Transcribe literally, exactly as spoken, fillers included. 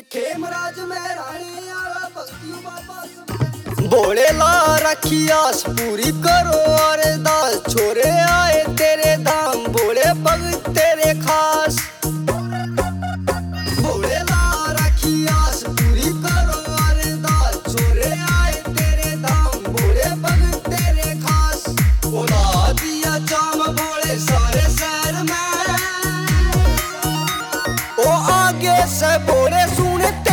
खेमराज में रानी आला भक्तियों बाबा भोले ला रखियास पूरी करो अरदास छोरे आए तेरे धाम भोले भगत तेरे खास भोले ला रखियास पूरी करो अरदास छोरे आए तेरे धाम भोले भगत तेरे खास बोला दिया जाम भोले सारे शहर में ओ आगे से भोले सुनते